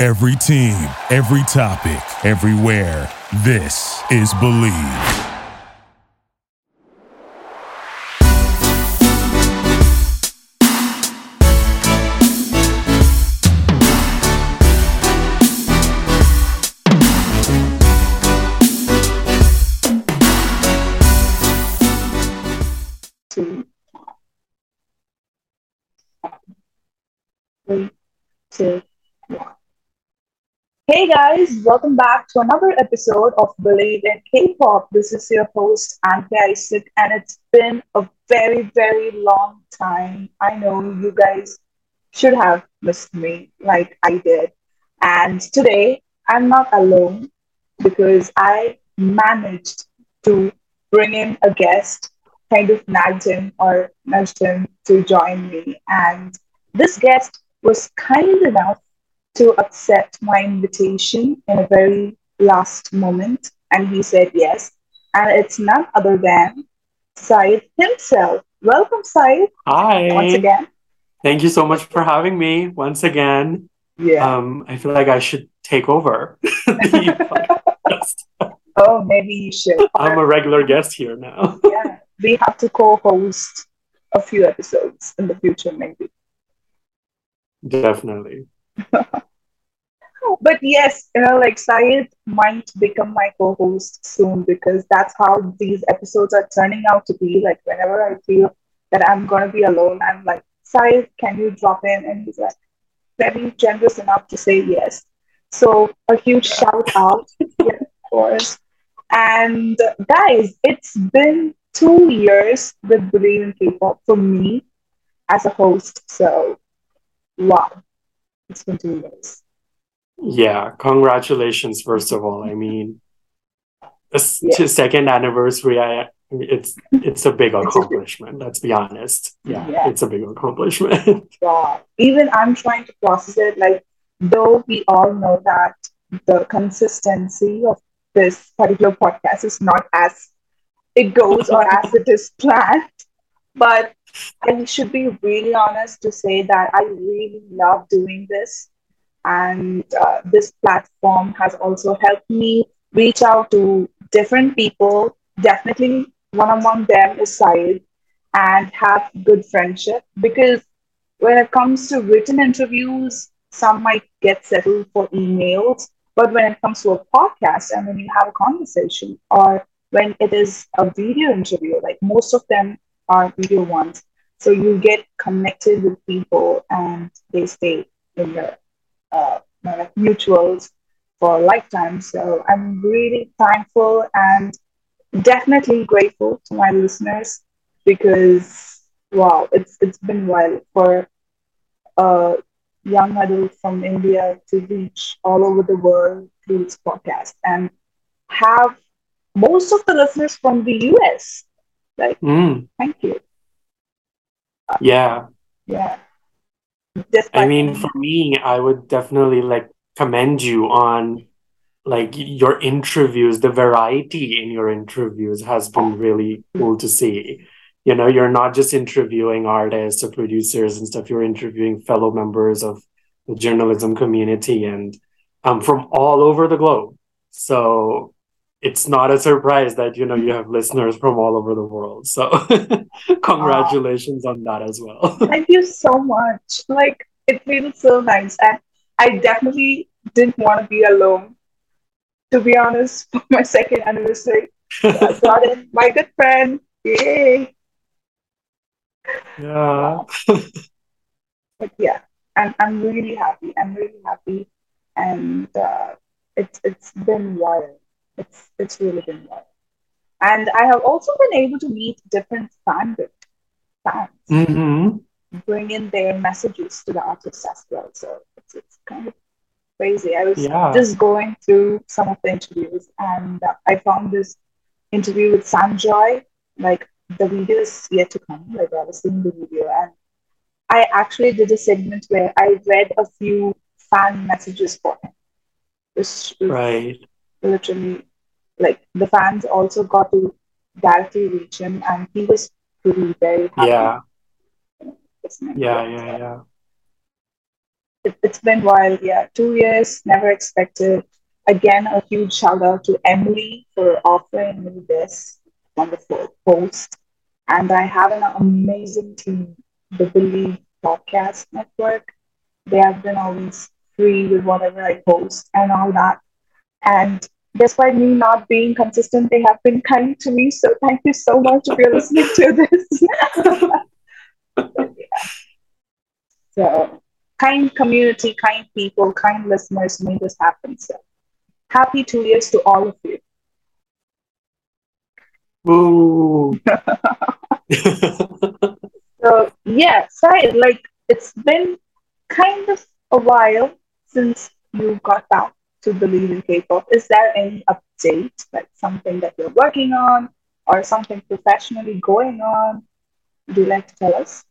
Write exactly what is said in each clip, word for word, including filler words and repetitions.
Every team, every topic, everywhere. This is Believe. Two, three, two, one. Hey guys, welcome back to another episode of Believe in K-pop. This is your host, Anke Isaac, and it's been a very, very long time. I know you guys should have missed me like I did. And today, I'm not alone because I managed to bring in a guest, kind of nagged him or nudged him to join me. And this guest was kind enough to accept my invitation in a very last moment. And he said yes. And it's none other than Said himself. Welcome, Said, once Hi. again. Thank you so much for having me once again. Yeah. Um, I feel like I should take over the podcast. Oh, maybe you should. I'm Or, a regular guest here now. yeah, we have to co host a few episodes in the future, maybe. Definitely. But yes, you know, like Syed might become my co-host soon because that's how these episodes are turning out to be. Like whenever I feel that I'm gonna be alone, I'm like, Syed, can you drop in? And he's like very generous enough to say yes. So a huge Yeah. shout out, yeah, of course. And uh, guys, it's been two years with Believe in K-pop for me as a host. So wow, it's been two years. Yeah. Congratulations, first of all. I mean, this Yeah. to second anniversary, I it's it's a big It's a accomplishment. Let's be honest. Yeah, yeah. it's a big accomplishment. Yeah, even I'm trying to process it. Like, though we all know that the consistency of this particular podcast is not as it goes or as it is planned, but I should be really honest to say that I really love doing this. And uh, this platform has also helped me reach out to different people. Definitely, one among them is Syed, and have good friendship because when it comes to written interviews, some might get settled for emails. But when it comes to a podcast and when you have a conversation, or when it is a video interview, like most of them are video ones, so you get connected with people and they stay in your uh, like mutuals for a lifetime. So I'm really thankful and definitely grateful to my listeners because wow, it's it's been a while for a young adult from India to reach all over the world through this podcast and have most of the listeners from the U S. Like, Mm, thank you. yeah. Yeah, I despite mean, any. for me, I would definitely like commend you on like your interviews. The variety in your interviews has been really cool to see. You know, you're not just interviewing artists or producers and stuff, you're interviewing fellow members of the journalism community and um, from all over the globe. So it's not a surprise that, you know, you have listeners from all over the world. So Uh, congratulations on that as well. thank you so much. Like, it feels so nice. And I definitely didn't want to be alone, to be honest, for my second anniversary. So I brought in my good friend. Yay! Yeah. Wow. But yeah, I'm I'm really happy. I'm really happy, and uh, it's it's been wild. It's it's really been wild, and I have also been able to meet different fan fans, hmm bring in their messages to the artists as well. So it's it's kind of crazy. I was Yeah. just going through some of the interviews, and uh, I found this interview with Sanjoy. Like the video is yet to come. Like I was seeing the video, and I actually did a segment where I read a few fan messages for him, which is Right. literally like the fans also got to directly reach him, and he was really very happy Yeah. listening to Yeah. it. Yeah. So, Yeah. it, it's been wild. Yeah, two years, never expected. Again, a huge shout out to Emily for offering me this wonderful post. And I have an amazing team, the Believe Podcast Network. They have been always free with whatever I post and all that. And despite me not being consistent, they have been kind to me. So thank you so much if you're listening to this. So kind community, kind people, kind listeners made this happen. So happy two years to all of you. Ooh. So yeah, sorry, like it's been kind of a while since you got back to Believe in K-pop. Is there any update, like something that you're working on or something professionally going on? Would you like to tell us?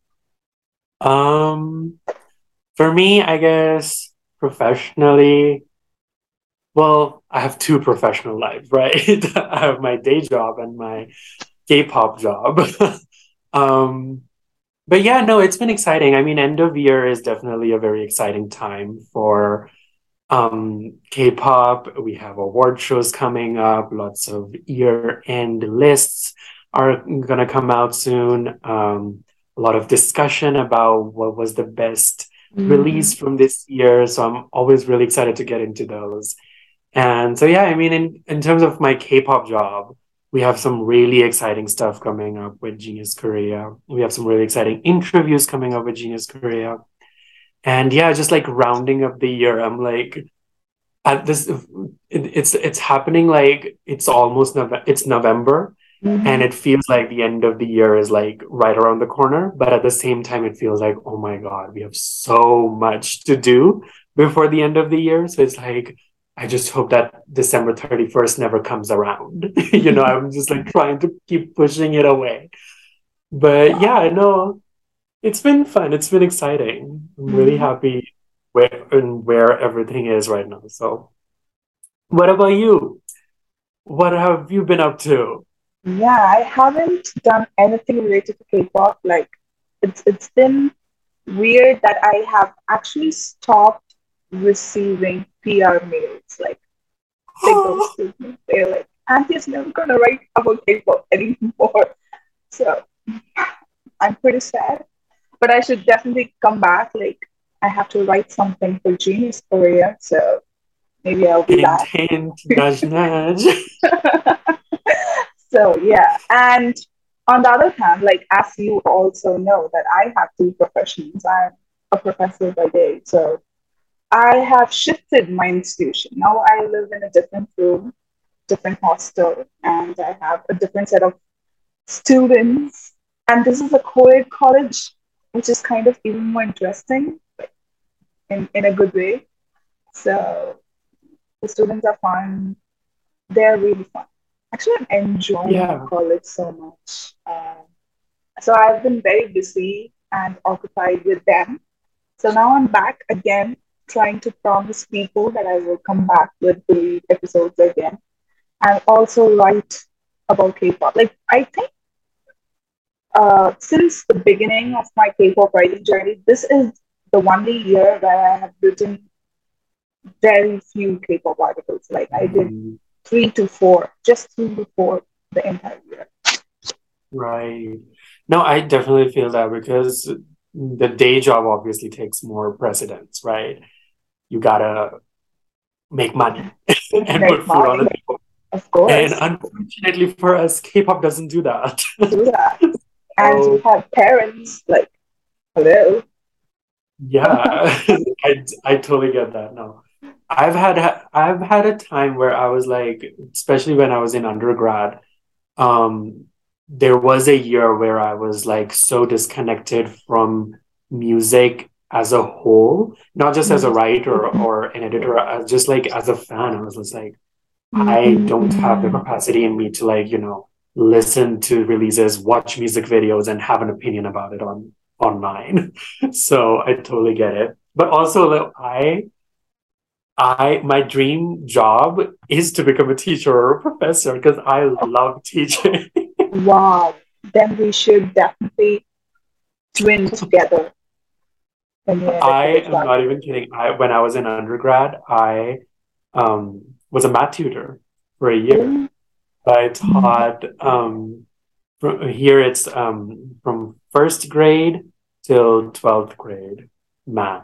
Um, for me, I guess professionally, well, I have two professional lives, right? I have my day job and my K-pop job. um, but yeah, no, it's been exciting. I mean, end of year is definitely a very exciting time for um, K-pop. We have award shows coming up. Lots of year-end lists are gonna come out soon. Um, a lot of discussion about what was the best Mm-hmm. release from this year. So I'm always really excited to get into those. And so, yeah, I mean, in, in terms of my K-pop job, we have some really exciting stuff coming up with Genius Korea. We have some really exciting interviews coming up with Genius Korea. And yeah, just like rounding up the year, I'm like, at this, it, it's it's happening like it's almost Nove- it's November, Mm-hmm. and it feels like the end of the year is like right around the corner. But at the same time, it feels like, oh my God, we have so much to do before the end of the year. So it's like, I just hope that December thirty-first never comes around. You know, I'm just like trying to keep pushing it away. But yeah, I know it's been fun. It's been exciting. I'm really Mm-hmm. happy where and where everything is right now. So, what about you? What have you been up to? Yeah, I haven't done anything related to K-pop. Like it's it's been weird that I have actually stopped receiving P R mails. Like they ghosted me. They're like, Auntie's never gonna write about K-pop anymore. So I'm pretty sad. But I should definitely come back. Like I have to write something for Genius Korea. So maybe I'll be Hint, back. hint, nudge, nudge. So yeah, and on the other hand, like as you also know that I have two professions. I'm a professor by day, so I have shifted my institution. Now I live in a different room, different hostel, and I have a different set of students. And this is a co-ed college, which is kind of even more interesting in, in a good way. So the students are fun. They're really fun. Actually, I'm enjoying my Yeah. college so much. Um, so I've been very busy and occupied with them. So now I'm back again, trying to promise people that I will come back with the episodes again and also write about K-pop. Like I think uh, since the beginning of my K-pop writing journey, this is the only year where I have written very few K-pop articles. Like I did Mm, three to four, just three to four the entire year. right. No, I definitely feel that because the day job obviously takes more precedence, right? You gotta make money and Make put food on the money, table. of And course, unfortunately for us, K-pop doesn't do that. do that. And we So have parents like, hello. yeah, I I totally get that. No, I've had I've had a time where I was like, especially when I was in undergrad, um, there was a year where I was like so disconnected from music as a whole, not just as a writer or an editor, uh, just like as a fan. I was just like, I don't have the capacity in me to like, you know, listen to releases, watch music videos, and have an opinion about it on online. So I totally get it. But also, like, I I my dream job is to become a teacher or a professor because I love teaching. Wow. Then we should definitely twin together. when you're in the I college am not level? even kidding. I when I was in undergrad, I um was a math tutor for a year. Mm. I taught um from here it's um from first grade till twelfth grade math.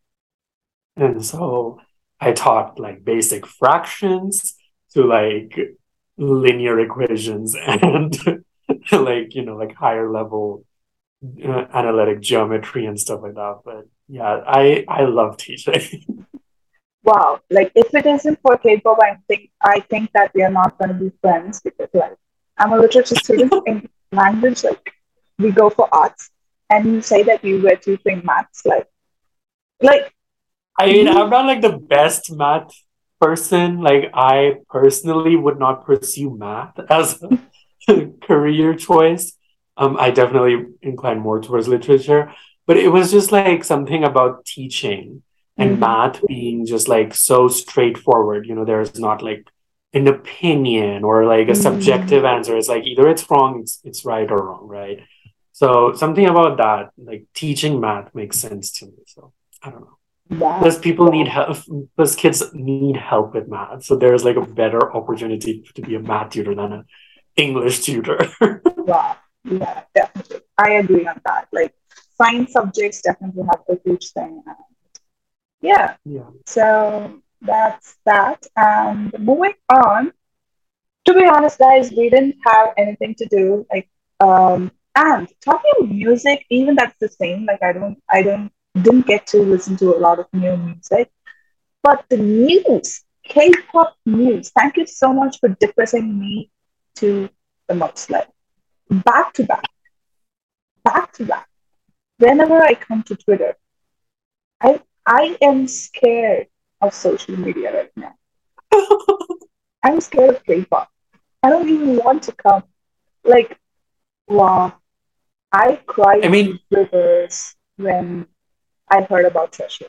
And so I taught like basic fractions to like linear equations and like, you know, like higher level uh, analytic geometry and stuff like that. But yeah, I I love teaching. Wow, like if it isn't for K-pop, I think I think that we are not going to be friends because like I'm a literature student in language. Like we go for arts, and you say that you were teaching maths. Like like I mean, I'm you, not like the best math person. Like I personally would not pursue math as a career choice. Um, I definitely incline more towards literature, but it was just like something about teaching and Mhm. math being just like so straightforward. You know, there's not like an opinion or like a subjective Mm. answer. It's like either it's wrong, it's it's right or wrong, right? So something about that, like teaching math makes sense to me. So I don't know. Wow. Plus, people need help. Plus, kids need help with math. So there's like a better opportunity to be a math tutor than an English tutor. Wow. Yeah, definitely. I agree on that. Like science subjects definitely have a huge thing. Yeah. Yeah. So that's that. And moving on, to be honest, guys, we didn't have anything to do. Like, um, and talking music, even that's the same. Like, I don't, I don't, didn't get to listen to a lot of new music, but the news, K-pop news. Thank you so much for depressing me to the most. Like, back to back, back to back. Whenever I come to Twitter, I, I am scared of social media right now. I'm scared of K-pop. I don't even want to come. Like, wow, I I cried mean, rivers when I heard about Treasure.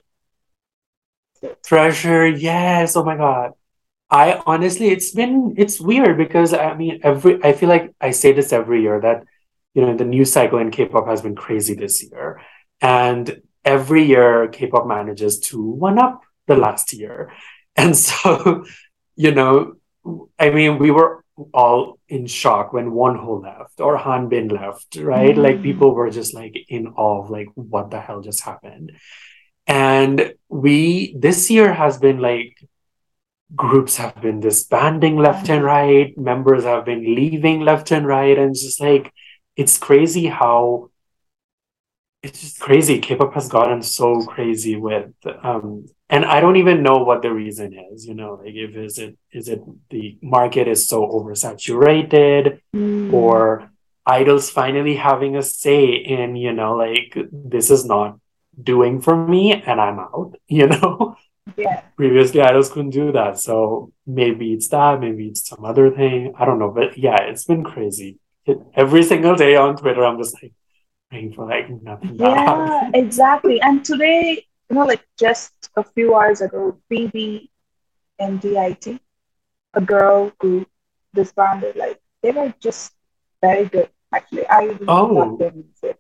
So, Treasure, yes. Oh my God. I honestly, it's been, it's weird because I mean, every, I feel like I say this every year that, you know, the news cycle in K-pop has been crazy this year. And every year, K-pop manages to one up the last year. And so, you know, I mean, we were all in shock when Wonho left or Hanbin left, right? Like mm, people were just like in awe of like, what the hell just happened? And we, this year has been like, groups have been disbanding left and um, right, members have been leaving left and right, and it's just like it's crazy how it's just crazy. K-pop has gotten so crazy with um and I don't even know what the reason is, you know, like if is it is it the market is so oversaturated mm, or idols finally having a say in, you know, like this is not doing for me and I'm out, you know. yeah, Previously idols couldn't do that, so maybe it's that, maybe it's some other thing, I don't know, but yeah, it's been crazy. It, every single day on Twitter I'm just like praying for like nothing bad yeah, happens. exactly. And today, you know, like just a few hours ago, B B and D I T, a girl group disbanded. Like they were just very good. Actually, I really love Oh their music.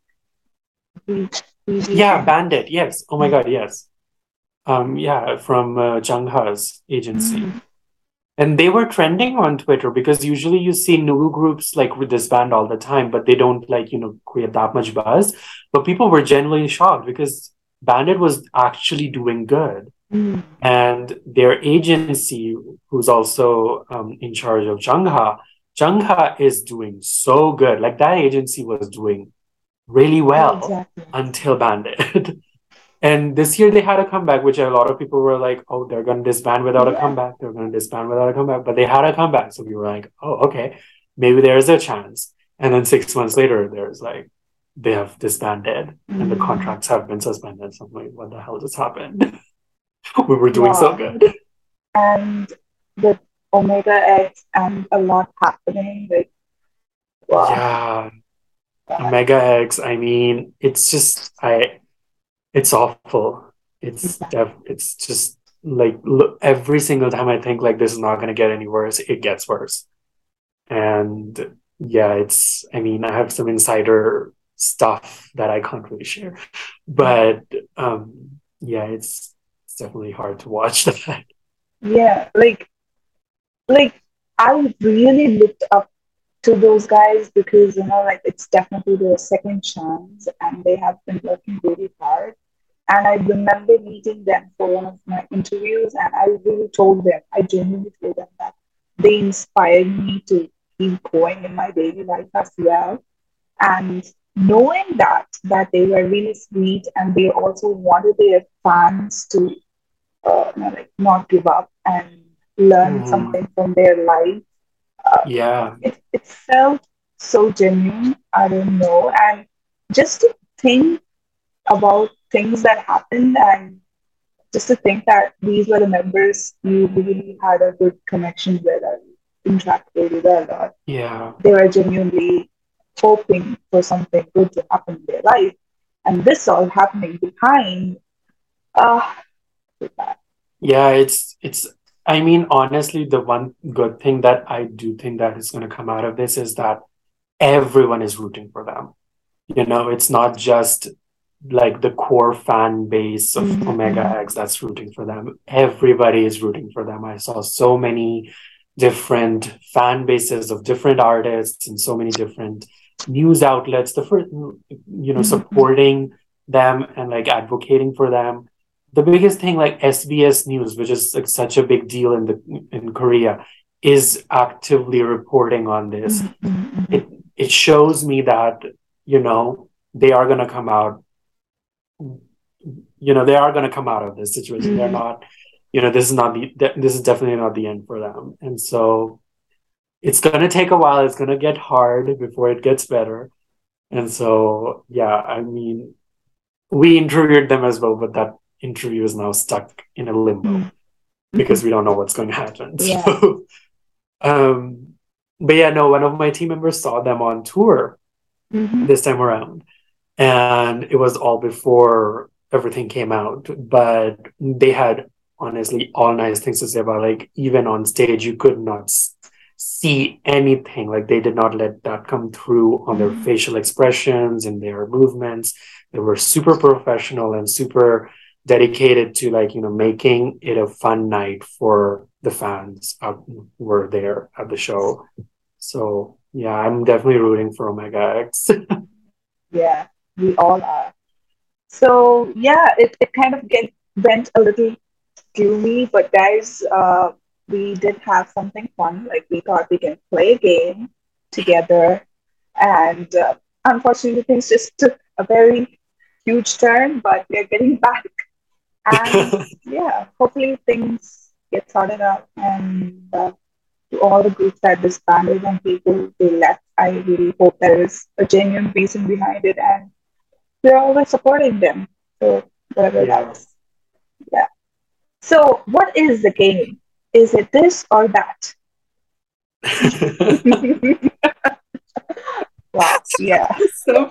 B B yeah, and Bandit, yes, oh my God, yes. Um yeah, from uh, Jungha's agency. mm, And they were trending on Twitter because usually you see new groups like with this band all the time, but they don't like, you know, create that much buzz. But people were genuinely shocked because Bandit was actually doing good. mm, And their agency, who's also um, in charge of Jungha, Jungha is doing so good. Like that agency was doing really well exactly. until Bandit. And this year they had a comeback, which a lot of people were like, oh, they're going to disband without a Yeah. comeback. They're going to disband without a comeback. But they had a comeback. So we were like, oh, okay, maybe there's a chance. And then six months later, there's like, they have disbanded and the Mm, contracts have been suspended. So I'm like, what the hell just happened? We were doing so wow. good. And with Omega X and a lot happening, like wow. Yeah. God. Omega X, I mean, it's just, I, it's awful. It's def it's just like look, every single time I think like this is not going to get any worse, it gets worse. And yeah, it's I mean, I have some insider stuff that I can't really share. But um, yeah, it's it's definitely hard to watch that. Yeah, like like I really looked up to those guys because you know like it's definitely their second chance and they have been working really hard. And I remember meeting them for one of my interviews, and I really told them, I genuinely told them that they inspired me to keep going in my daily life as well. And knowing that that they were really sweet and they also wanted their fans to uh, you know, like not give up and learn Mhm. something from their life, uh, Yeah. it, it felt so genuine. I don't know. And just to think about things that happened and just to think that these were the members you really had a good connection with and interacted with a lot. Yeah. They were genuinely hoping for something good to happen in their life. And this all happening behind, uh, Yeah, it's it's I mean, honestly, the one good thing that I do think that is going to come out of this is that everyone is rooting for them. You know, it's not just like the core fan base of mhm, Omega mhm, X that's rooting for them. Everybody is rooting for them. I saw so many different fan bases of different artists and so many different news outlets, the first, you know, mhm, mhm, supporting them and like advocating for them. The biggest thing, like S B S News, which is like such a big deal in the in Korea, is actively reporting on this. mhm, mhm, It it shows me that, you know, they are gonna come out, you know, they are gonna come out of this situation. They're mhm, not, you know, this is not the this is definitely not the end for them. And so it's gonna take a while. It's gonna get hard before it gets better. And so yeah, I mean, we interviewed them as well, but that interview is now stuck in a limbo mhm, mhm. because we don't know what's going to happen. Yeah. So, um, but yeah, no, one of my team members saw them on tour Mhm, this time around, and it was all before everything came out. But they had honestly all nice things to say about, like, even on stage, you could not s- see anything. Like, they did not let that come through on their mhm, facial expressions and their movements. They were super professional and super dedicated to, like, you know, making it a fun night for the fans out who were there at the show. So yeah, I'm definitely rooting for Omega X. yeah, we all are. So yeah, it, it kind of get went a little gloomy, but guys, uh, we did have something fun. Like we thought we can play a game together, and uh, unfortunately, things just took a very huge turn. But we're getting back, and yeah, hopefully things get sorted out. And uh, to all the groups that disbanded and people they left, I really hope there is a genuine reason behind it, and we're always supporting them. So whatever that Yeah. is, yeah. So, what is the game? Is it this or that? Wow, yeah, So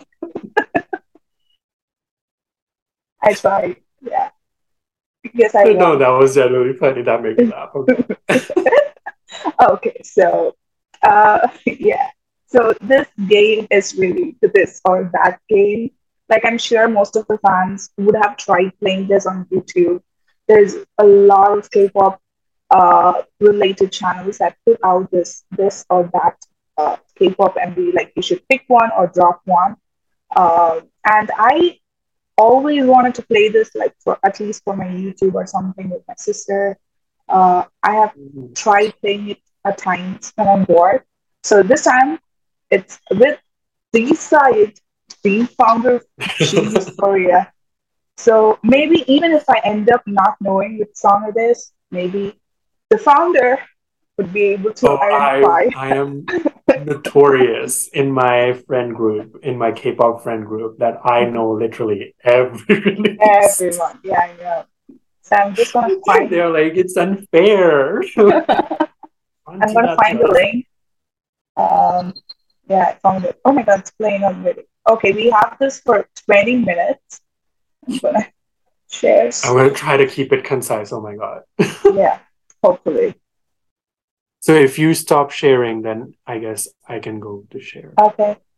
I tried. Yeah, because I no, won. that was genuinely funny. That made me laugh. Okay. Okay, so uh, yeah, so this game is really the this or that game. Like I'm sure most of the fans would have tried playing this on YouTube. There's a lot of K-pop uh, related channels that put out this this or that uh, K-pop and be like you should pick one or drop one. Uh, and I always wanted to play this like for at least for my YouTube or something with my sister. Uh, I have tried playing it at times when I'm bored. So this time it's with the side, the founder of Genius Korea. So maybe even if I end up not knowing which song it is, maybe the founder would be able to Oh, I identify I am notorious in my friend group, in my K-pop friend group, that I know literally every release. everyone. Yeah, I know. So I'm just gonna find. They're like, it's unfair. Can't I'm do gonna that to find the us. link. Um, yeah, I found it. Oh my god, it's playing already. Okay, we have this for twenty minutes. I'm gonna share. I'm gonna try to keep it concise. Oh my God. Yeah, hopefully. So if you stop sharing, then I guess I can go to share. Okay.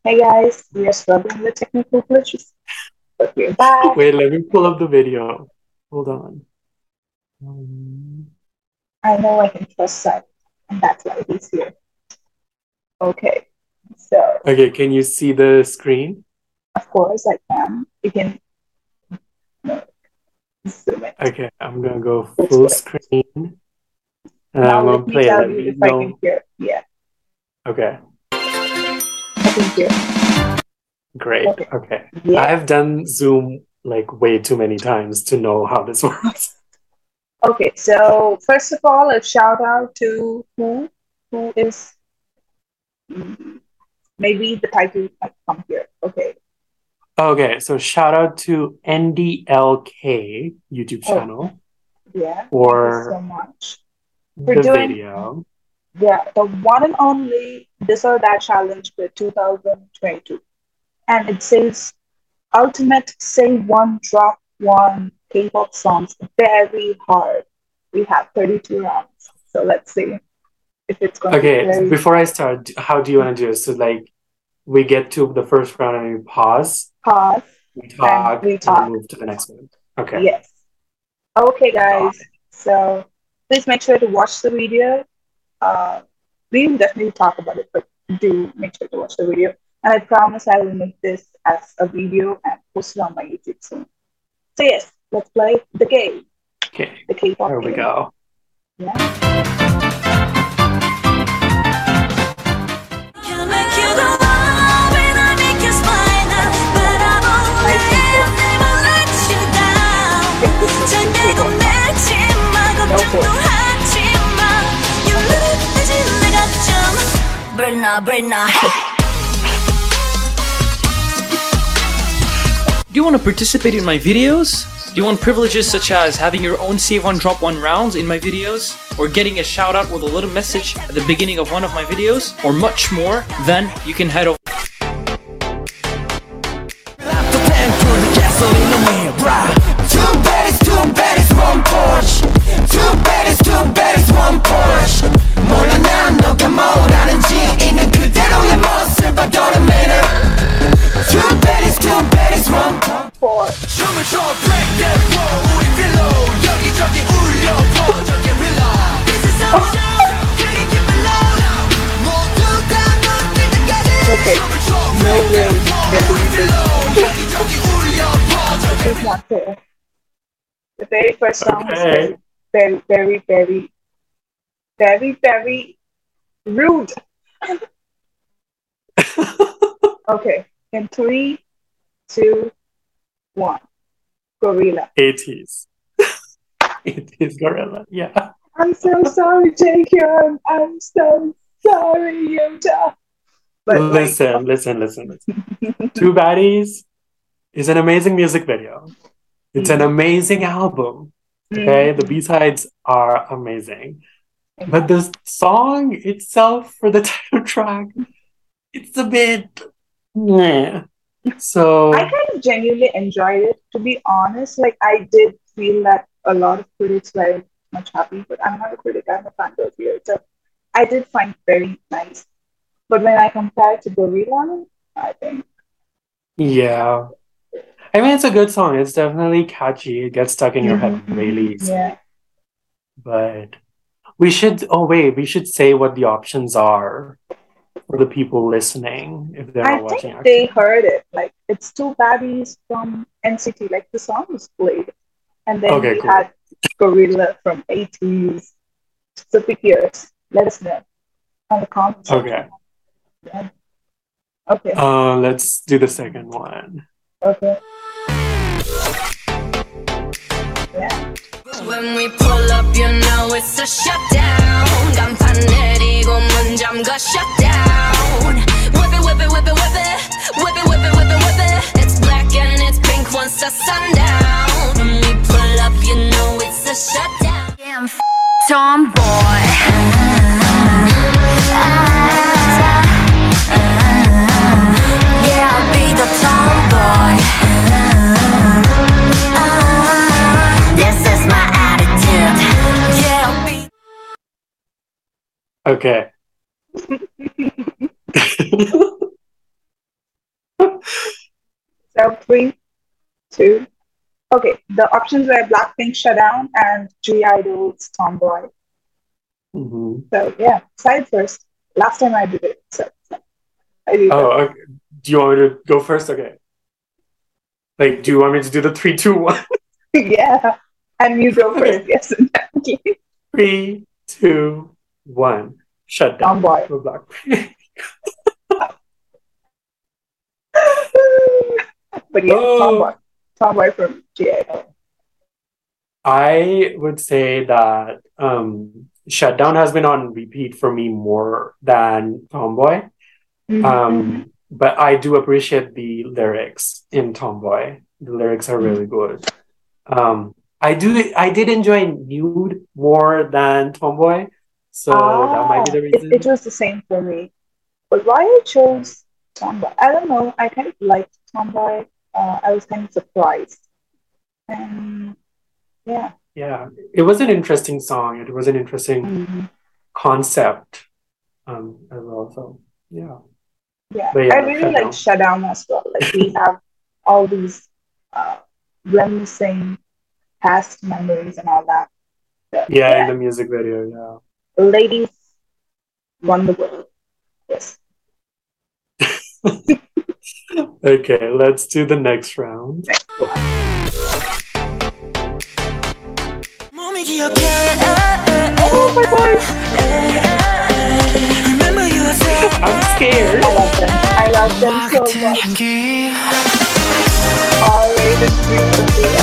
Hey guys, we are struggling with technical glitches, but we're back. Wait, let me pull up the video. Hold on. Um, I know I can trust Simon, and that's why he's here. Okay, so okay, can you see the screen? of course I can. You can no, zoom it. Okay, I'm gonna go It's full good. screen. And Now I'm let gonna me play. tell Let you me if I know. can hear. Yeah, Okay, I can hear. great. Okay. Okay. Yeah. I've done Zoom like way too many times to know how this works. Okay, so first of all, a shout out to who who is mm, maybe the title might come here. Okay. Okay, so shout out to N D L K YouTube Oh, channel yeah. Thank you for so much for the doing video. yeah the one and only this or that challenge for two thousand twenty-two, and it says ultimate sing one drop one K-pop songs very hard. We have thirty-two rounds, so let's see if it's going to be Okay, very before I start, how do you want to do it? So like we get to the first round and we pause, hard. we talk, we and talk. then move to the next one. Okay. Yes. Okay, Got guys. So please make sure to watch the video. Uh, we will definitely talk about it, but do make sure to watch the video. And I promise I will make this as a video and post it on my YouTube soon. So yes, let's play the game, Okay, the K-pop here game. we go. Yeah. Do you want to participate in my videos? Do you want privileges such as having your own save one drop one rounds in my videos? Or getting a shout out with a little message at the beginning of one of my videos? Or much more? Then you can head over. Two baddies, two baddies, one Porsche. Two baddies, two baddies, one Porsche. 몰라 난 너가 뭘 아는지 있는 그대로의 모습 I don't matter. Two baddies, two baddies, one Porsche. 춤을 춰 break that wall 우리 필로 여기저기 울려 퍼져게 reload. This is our show. Can you keep it low? 모두 다 눈뜰 때까지 Okay. 춤을 춰 No break way. that wall 우리 필로 여기저기 울려 퍼져게 It's not fair. The very first song is Okay. very, very, very, very, very, very rude. Okay. In three, two, one. Gorilla. eighties. eighties Gorilla, yeah. I'm so sorry, Jacob. I'm so sorry, Yuta. But like, listen, listen, listen, listen. Two Baddies is an amazing music video. It's an amazing album. Okay, the B-sides are amazing. But the song itself for the title track, it's a bit meh. So I kind of genuinely enjoyed it, to be honest. Like, I did feel that a lot of critics were very much happy, but I'm not a critic, I'm a fan of here. So I did find it very nice. But when I compare it to Gorilla, I think. yeah. I mean, it's a good song. It's definitely catchy. It gets stuck in your head really easy. Yeah. But we should, oh wait, we should say what the options are for the people listening if they're I not watching. think they heard it. Like, it's Two Baddies from N C T. Like, the song was played. And then Okay, we cool. had Gorilla from eighties. So pick yours. Let us know on the comments. Okay. Yeah. Okay. Uh, let's do the second one. Okay. Yeah. When we pull up, you know it's a shutdown. 간판 내리고 문 잠가 shutdown. Whip it, whip it, whip it, whip it, whip it, whip it, whip it, whip it. It's black and it's pink once the sundown. When we pull up, you know it's a shutdown. Damn f- tomboy. Yeah, I'll be the tomboy. This is my attitude. Yeah, I'll be. Okay. So three, two. Okay, the options were Blackpink Shutdown and G Idol's Tomboy. hmm So yeah, side first. Last time I did it, so, so I did Oh, that. okay. Do you want me to go first? Okay. Like, do you want me to do the three, two, one? Yeah, and you go first. Okay. Yes, okay. Three, two, one. Shut down. Tomboy. For Blackpink. But yeah, Oh. Tomboy. Tomboy from G Idol. I would say that um, Shutdown has been on repeat for me more than Tomboy. Mhm. Um, but I do appreciate the lyrics in Tomboy. The lyrics are really good. Um, I do. I did enjoy Nude more than Tomboy, so that might be the Ah, it, reason. it was the same for me. But why I chose Tomboy? I don't know. I kind of liked Tomboy. Uh, I was kind of surprised. And yeah. Yeah, it was an interesting song. It was an interesting Mhm. concept um, as well. So yeah, Yeah. but I yeah, really Shutdown. like Shutdown as well. Like we have all these uh, reminiscing past memories and all that. So, Yeah, in yeah. the music video. Yeah. Ladies won the world. Yes. Okay, let's do the next round. 몸이 기억해 Oh my gosh. Remember you said I'm scared. I love them. I love them so 같은 much. 향기 Always and frequently.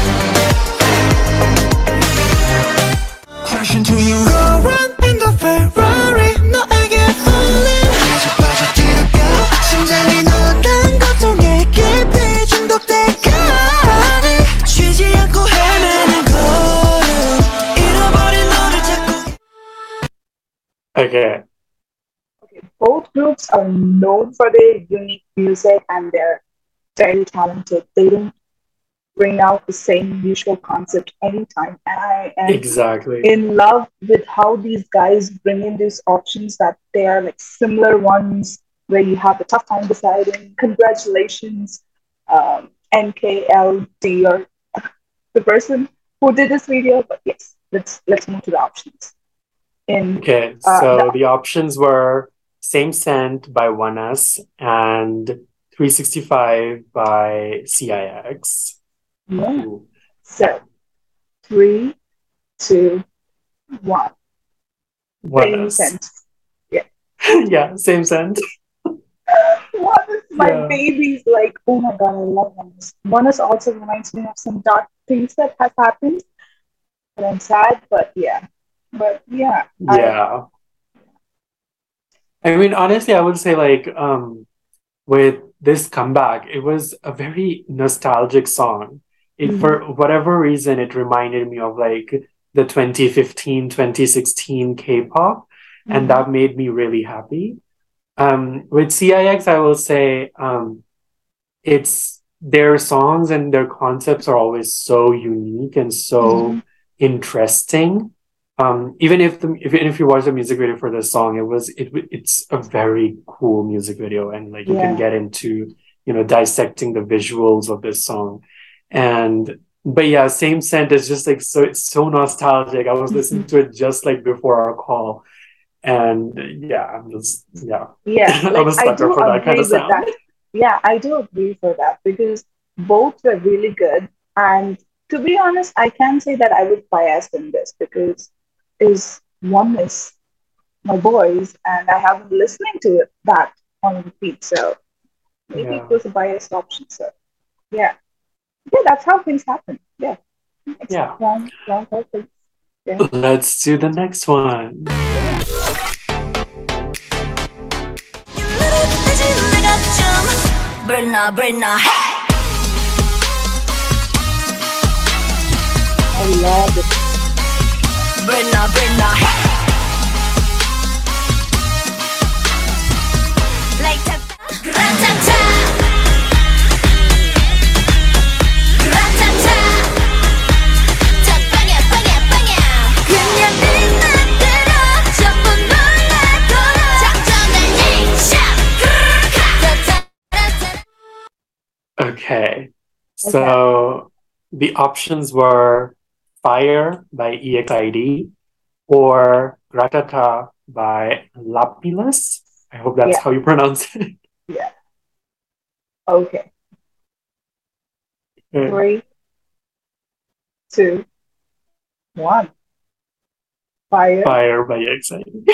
Crashing to you Go run in the Ferrari 너에게 falling 계속 빠져들어가 심장이 너란 고통에 깊이 중독돼가니 쉬지 않고 헤매는 걸음 잃어버린 너를 찾고 Okay. Okay, both groups are known for their unique music and they're very talented. They don't bring out the same usual concept anytime. And I am Exactly. in love with how these guys bring in these options that they are like similar ones where you have a tough time deciding. Congratulations, um, N K L D or the person who did this video. But yes, let's let's move to the options. In Okay, Uh, so the- the options were Same Scent by one S and three sixty-five by C I X. yeah. Ooh. So three, two, one. one Same S. sense. Yeah, Same Scent. One is my Yeah. baby's like, oh my god, I love one. One is also reminds me of some dark things that have happened. And I'm sad, but yeah. But yeah. I- Yeah. I mean, honestly, I would say like um with this comeback, it was a very nostalgic song. It Mhm. for whatever reason, it reminded me of like the twenty fifteen, twenty sixteen K-pop, and that made me really happy. Um, with C I X, I will say um, it's their songs and their concepts are always so unique and so Mhm. interesting. Um, even if the even if you watch the music video for this song, it was it it's a very cool music video, and like you can Yeah. get into you know dissecting the visuals of this song, and but yeah, Same Scent is just like so it's so nostalgic. I was listening to it just like before our call, and yeah, I'm just yeah. Yeah, I'm like a I sucker do for that agree kind of with sound. that. Yeah, I do agree for that because both were really good. And to be honest, I can say that I would bias in this because is one is my boys, and I have been listening to it, that on repeat. So maybe Yeah. it was a biased option. So yeah, yeah, that's how things happen. Yeah, it's Yeah. wrong, wrong person. Yeah. Let's do the next one. Brenna, Brenna, I love it. Brenna, Brenna. Like ta ta ta. Ra-ta-ta. 자, 빵야, 빵야, 빵야. 그냥 네 맘대로 전부 놀라도록 작전을 이샵. 타-타-타-타. Okay. So the options were Fire by E X I D or Gratata by Lapilus. I hope that's Yeah. how you pronounce it. Yeah. Okay. Okay. Three, two, one. Fire. Fire by E X I D.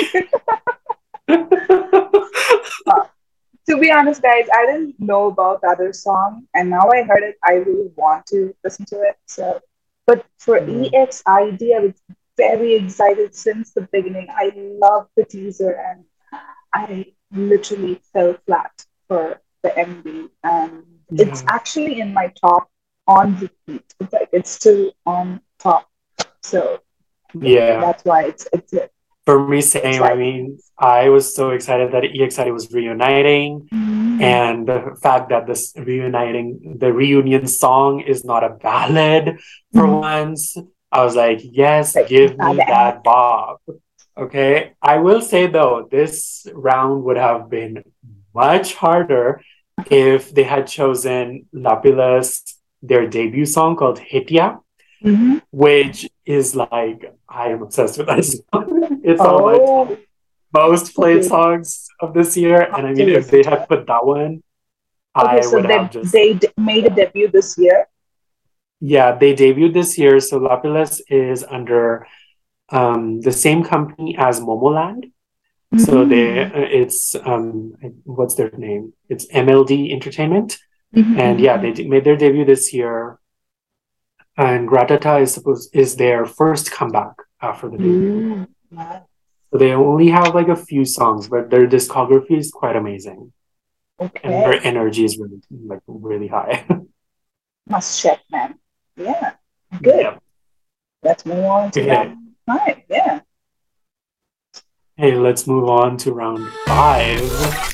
Uh, to be honest, guys, I didn't know about the other song, and now I heard it. I really want to listen to it. So, but for Mm. E X I D, I was very excited since the beginning. I loved the teaser, and I literally fell flat for the M V, and it's Yeah. actually in my top on repeat. It's like it's still on top. So Yeah. that's why it's it's it. For me, same. I Exciting. mean, I was so excited that E X I D was reuniting, Mm. and the fact that this reuniting, the reunion song is not a ballad for Mhm. once. I was like, yes, Like, give me badass. that Bob. Okay. I will say though, this round would have been much harder if they had chosen Lapilus, their debut song called Hitya, Mhm. which is like, I am obsessed with that song. It's on my Oh, most played okay. songs of this year. And I Have to mean, if listen they to had it. put that one, Okay, I so would they have just, they d- made a debut this year. yeah, they debuted this year. So Lapilus is under um, the same company as Momoland. So they, Mhm. it's, um, what's their name? It's M L D Entertainment. Mhm, And mhm, yeah, mhm. they d- made their debut this year. And Gratata is supposed, is their first comeback after the debut. Mm, nice. So they only have like a few songs, but their discography is quite amazing. And their Okay, energy is really, like, really high. must check, man. Yeah, good. Yep. Let's move on to Okay. round five. Yeah. Hey, let's move on to round five.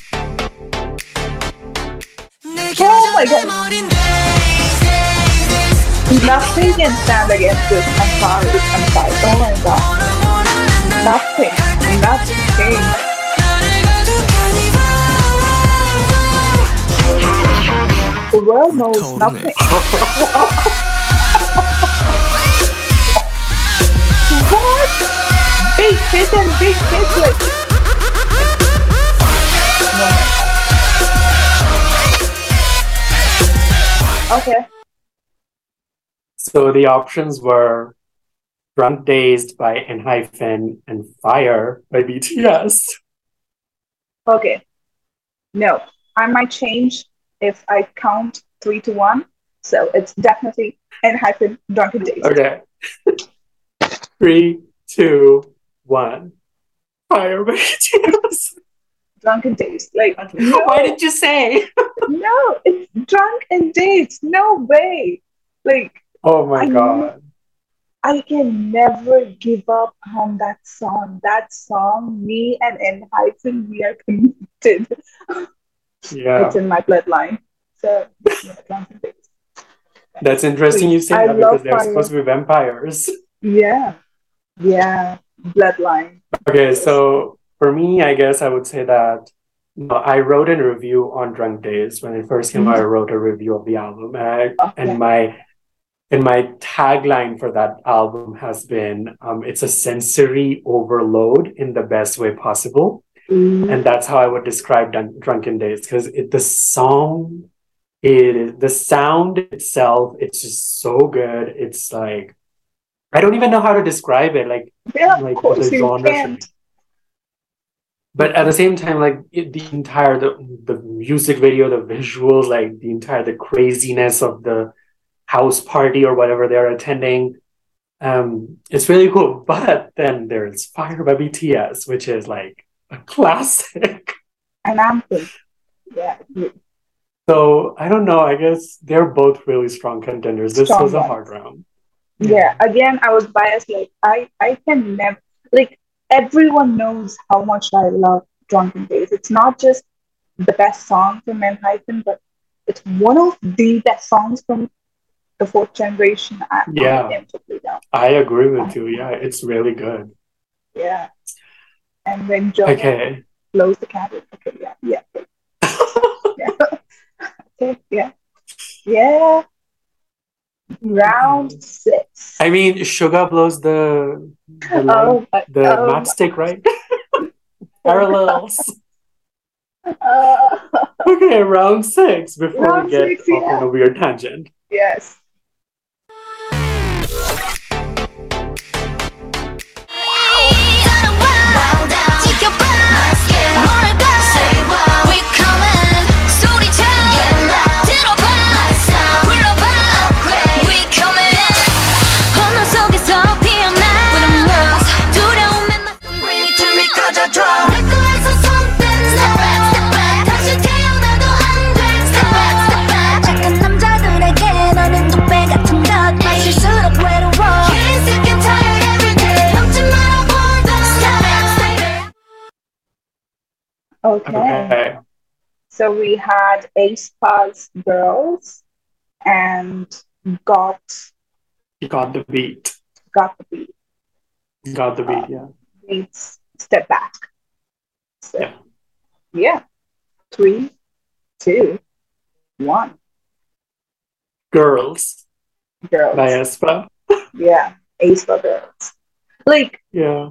Oh my god, nothing can stand against this. I'm sorry. I'm sorry. Oh my god, nothing, nothing. The world knows nothing. What? Big hit and big hit like. No. Okay. So the options were Drunk Dazed by Enhypen and Fire by B T S. Okay. No, I might change if I count three to one. So it's definitely Enhypen Drunken Days. Okay. Three, two, one. Fire by B T S. Drunken Days. Like, no, Why did you say? no, it's Drunken Days. No way. Like, Oh my I god. I can never give up on that song. That song, me and Enhypen, we are connected. Yeah. It's in my bloodline. So, yeah, Drunken Days. That's interesting you say I that because love they're Fire. supposed to be vampires. Yeah, yeah, bloodline. Okay, so for me, I guess I would say that no, I wrote a review on Drunk Days when it first came out. I wrote a review of the album, and, I, Okay. and my and my tagline for that album has been, um, "It's a sensory overload in the best way possible," Mm. and that's how I would describe Dun- Drunken Days because it the song, it is the sound itself. It's just so good. It's like I don't even know how to describe it. Like Yeah, of like course the you genre can't. should. But at the same time, like it, the entire the the music video, the visuals, like the entire the craziness of the house party or whatever they're attending, um, it's really cool. But then there's Fire by B T S, which is like a classic. An anthem. Yeah, So I don't know. I guess they're both really strong contenders. This Strong was a ones. hard round. yeah. Again, I was biased. Like I, I can never. Like everyone knows how much I love Drunken Days. It's not just the best song from Enhypen, but it's one of the best songs from the fourth generation. I, Yeah. I am totally down. I agree with you. Yeah, it's really good. Yeah. And when Jonah Okay. blows the candle. Okay, yeah, yeah. yeah. Okay, yeah. Yeah. Round six. I mean, Sugar blows the the, line, Oh, my- the oh, matchstick, right? Parallels. Uh, Okay, round six before Round we get six, off yeah. on a weird tangent. yes. 착한 남자들에게 너는 뚝배 같은 것 마실수록 외로워 Can't sick and tired every day 넘지 말아볼 the stop Okay. Okay. So we had aespa's Girls and got You got the beat. got the beat. You got the beat, yeah. Beats Step Back. So Yeah. yeah. Three, two, one. Girls Girls. by aespa. Yeah. aespa Girls. Like Yeah.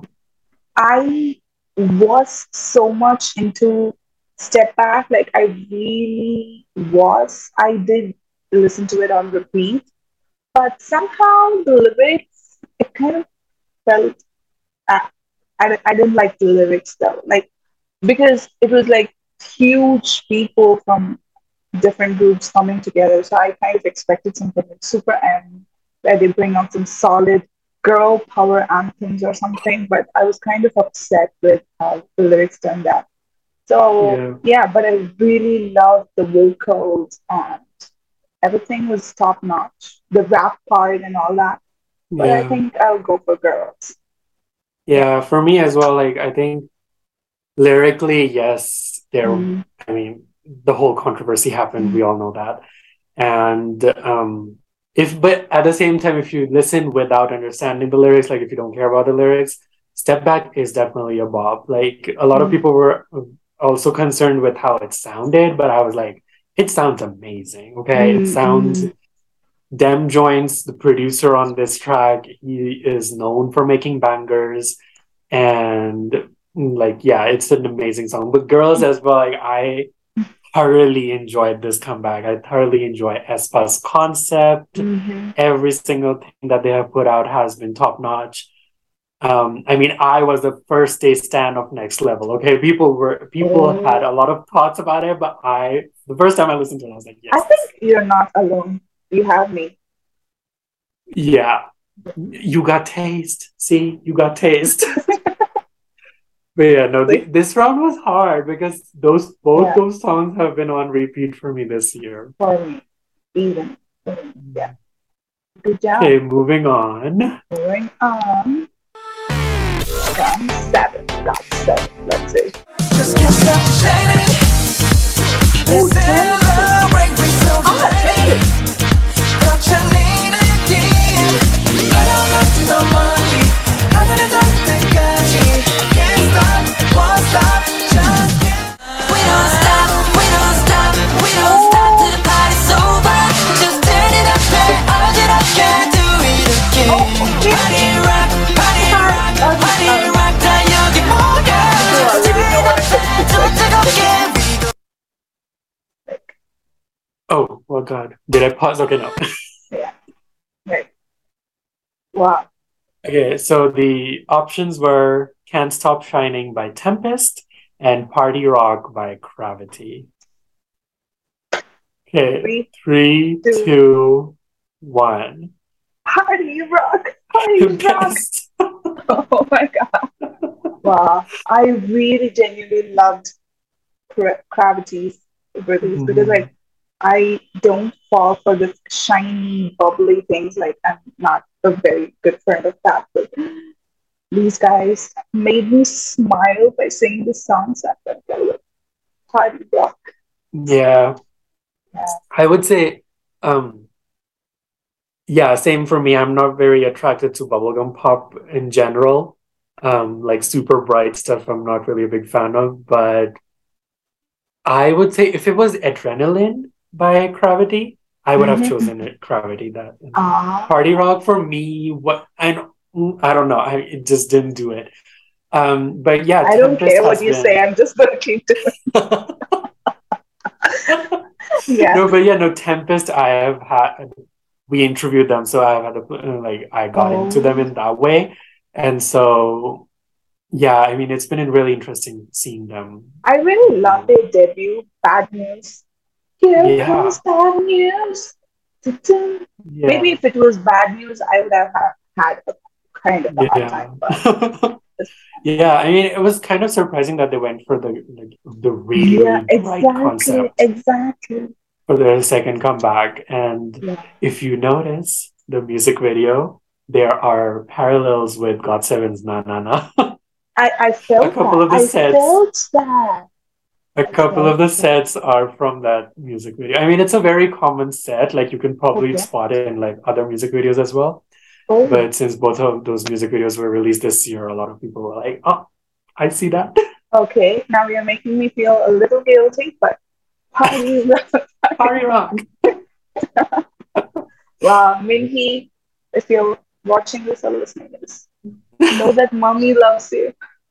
I was so much into Step Back, like I really was. I did listen to it on repeat, but somehow the lyrics, it kind of felt, uh, I, I didn't like the lyrics though, like because it was like huge people from different groups coming together. So I kind of expected something like Super M, where they bring out some solid girl power anthems or something. But I was kind of upset with how the lyrics turned out. So Yeah. yeah, but I really loved the vocals and everything was top notch. The rap part and all that. But I Yeah. think I'll go for Girls. Yeah, for me as well, like I think lyrically, yes, there Mm. I mean, the whole controversy happened, we all know that. And um if but at the same time, if you listen without understanding the lyrics, like if you don't care about the lyrics, Step Back is definitely a bop. Like a lot of Mm. people were also concerned with how it sounded, but I was like, it sounds amazing. Okay. It Mm, sounds mm. Dem Joins, the producer on this track, he is known for making bangers. And like, yeah, it's an amazing song. But Girls as well, like I thoroughly enjoyed this comeback. I thoroughly enjoy aespa's concept. Mhm. Every single thing that they have put out has been top notch. Um, I mean, I was the first day stan of Next Level. Okay, people were people Oh. had a lot of thoughts about it, but I the first time I listened to it, I was like, yes, I think you're not alone. You have me. yeah, you got taste. See, you got taste. But yeah, no, th- this round was hard because those both Yeah. those songs have been on repeat for me this year. For me, even. Yeah. Good job. Okay, moving on. Moving on. Round seven. Round seven. Let's see. Just can't stop shining. Let's celebrate we so bright. 더 찬린 느낌 빨아먹지 더 멀리 하늘에 닿을 때까지 Can't stop, won't stop, just can't We don't stop, we don't stop, we don't stop till the party's over Just turn it up and 어지럽게 do it again Party rock, party rock, party rock 다 여기 모여 Turn it up and 더 뜨겁게 we go Oh, oh God. Did I pause? Okay, no. Yeah. Right. Wow. Okay, so the options were Can't Stop Shining by Tempest and Party Rock by Gravity. Okay, Three, three, two- two, one. Party rock. Party rock. Tempest. Oh my God. Wow. I really genuinely loved Cra- Gravity's release because, like, I don't fall for the shiny, bubbly things. Like, I'm not a very good friend of that. But these guys made me smile by singing the songs. I felt like party rock. Yeah. Yeah. I would say, um, yeah, same for me. I'm not very attracted to bubblegum pop in general. Um, like super bright stuff, I'm not really a big fan of. But I would say if it was Adrenaline by Gravity, I would have Mhm. chosen it, Gravity. That Ah, Party Rock for me, what I don't, I don't know. I it just didn't do it. Um, but yeah, I don't Tempest care what has you say. been. I'm just going to keep doing. Yeah. No, but yeah, no, Tempest. I have had. We interviewed them, so I've had a, like I got into them Oh, in that way, and so yeah, I mean, it's been really interesting seeing them. I really love their debut, Bad News. Here Yeah, comes bad news. Dun-dun. Maybe yeah, if it was bad news, I would have ha- had a kind of a hard time. yeah. But it's, Yeah, I mean, it was kind of surprising that they went for the like the really, yeah, really bright exactly, concept exactly. for their second comeback. And Yeah, if you notice the music video, there are parallels with God Seven's Na Na Na. I I A felt couple that. of the I sets, felt that. a I couple of felt the that. sets are from that music video. I mean, it's a very common set. Like you can probably Okay. spot it in like other music videos as well. Oh, But since both of those music videos were released this year, a lot of people were like, "Oh, I see that." okay. Now you're making me feel a little guilty, but party. Party rock. Wow, Minhee, if you're watching this or listening to this, know that mommy loves you.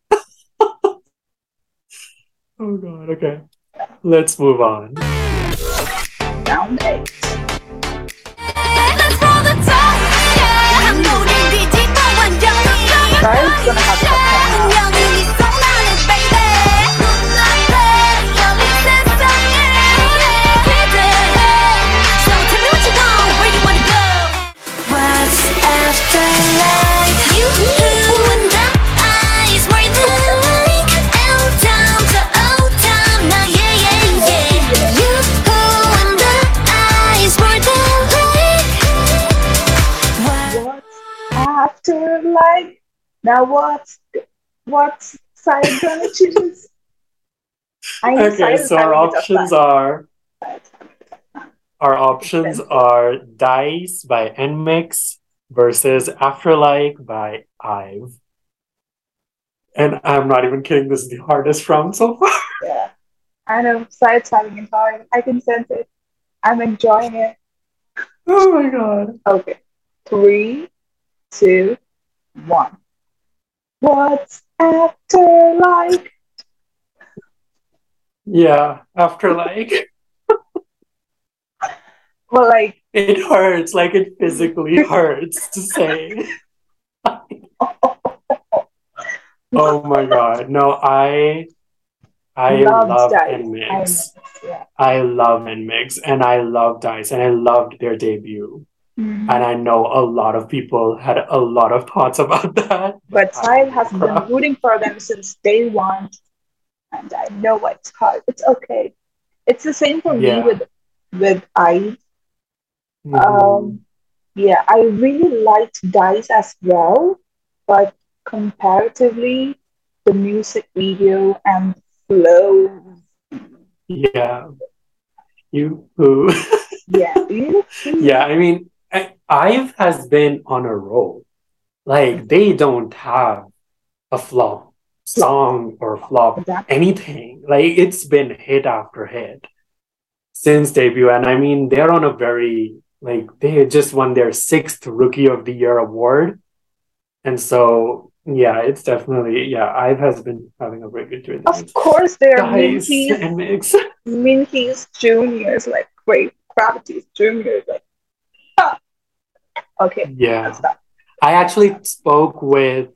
Oh god, okay. Let's move on. Round eight. Let's roll the top, yeah. 한국을 뒤집어 완전히. Guys, gonna have a tough time now. 운명이 네 손 안에, baby. 눈앞에 열린 세상에 기대해. So tell me what you want, where you wanna go. What's after life? You and the eyes were like L town to O town. Now yeah yeah yeah. You and the eyes were like. What? What's after like? Now what's what's side gonna choose? I know Okay, side is so our having a tough options time. are Side is having a tough time. our It's options expensive. are Dice by Nmix versus Afterlike by Ive. And I'm not even kidding, this is the hardest round so far. Yeah. I know side's having it hard. I can sense it. I'm enjoying it. Oh my god. Okay. Three, two, one. What's after like? Yeah, Afterlike. Well, like, It hurts, like it physically hurts to say. Oh my god. No, I I loved love Dice. I Nmix. know. Yeah. I love Nmix and I love Dice and I loved their debut. Mhm. And I know a lot of people had a lot of thoughts about that. But I Sahil has been crap. rooting for them since day one, and I know it's hard. It's okay. It's the same for me Yeah. with with Ive. Mhm. Um, yeah, I really liked Dice as well, but comparatively, the music video and flow, Yeah. You who? yeah, you, Yeah, I mean, I, Ive has been on a roll. Like they don't have a flop song or flop exactly. anything. Like it's been hit after hit since debut. And I mean, they're on a very, like, they had just won their sixth Rookie of the Year award. And so, yeah, it's definitely, yeah, Ive has been having a very good year. Of course, there are Dice Minhy's and Mix. Minhy's juniors, like great Gravity's juniors, like ah. Okay, Yeah. that's that. I actually spoke with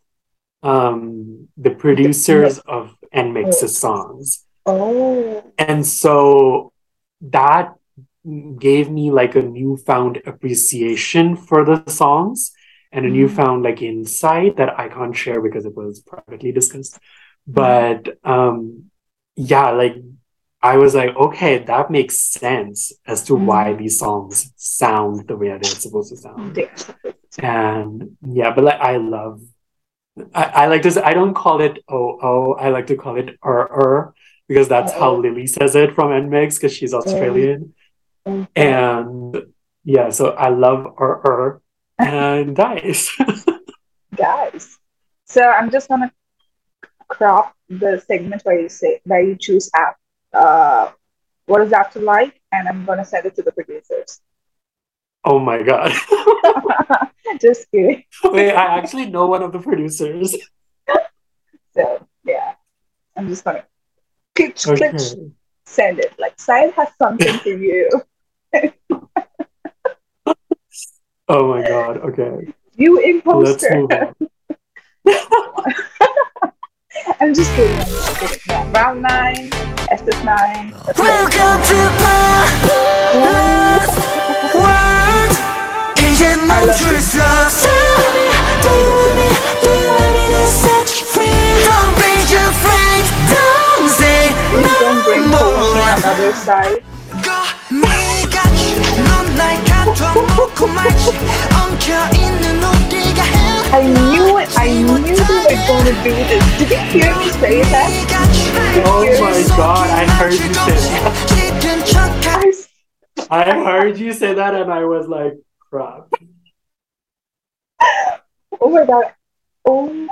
um, the producers of Nmix's songs. Oh, And so that gave me like a newfound appreciation for the songs and a Mhm. newfound like insight that I can't share because it was privately discussed. But um, yeah, like I was like, okay, that makes sense as to why Mhm. these songs sound the way they're supposed to sound. yeah. And yeah, but like I love, I, I like to say, I don't call it oh oh, I like to call it er er because that's how Uh-oh. Lily says it from Nmix because she's Australian. Mhm. And yeah, so I love er er and Dice. Guys. So I'm just gonna crop the segment where you say where you choose app. Uh, what is after like, and I'm gonna send it to the producers. Oh my God. Just kidding. Wait, I actually know one of the producers. So yeah, I'm just gonna click, Okay. click, send it. Like Syed has something for you. Oh my God. Okay. You Let's imposter. move on. I'm just kidding. I'm just kidding. Yeah. Round nine, S S nine. Let's go. Welcome to my last world. 이제 멈출 수 없어. Do you want me? Do you want me to set you free? Don't be afraid. Don't say Please don't bring no Koshi more. on the other side. 네가 넌날 가둬놓고 말지 엉켜있는 우리가 I knew it. I knew we were going to do this. Did you hear me say that? Oh my God, I heard you say that. I, s- I heard you say that and I was like, crap. oh my god. Oh my.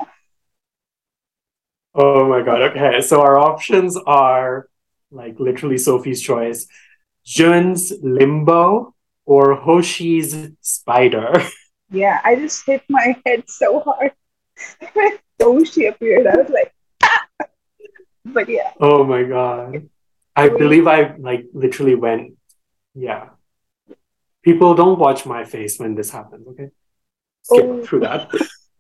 Oh my God. Okay. So our options are like literally Sophie's choice. Jun's Limbo or Hoshi's Spider. Yeah, I just hit my head so hard. When Koshi appeared, I was like, ah! But yeah. Oh my God. I Three. believe I like literally went, yeah. People don't watch my face when this happens, okay? Skip Oh. through that.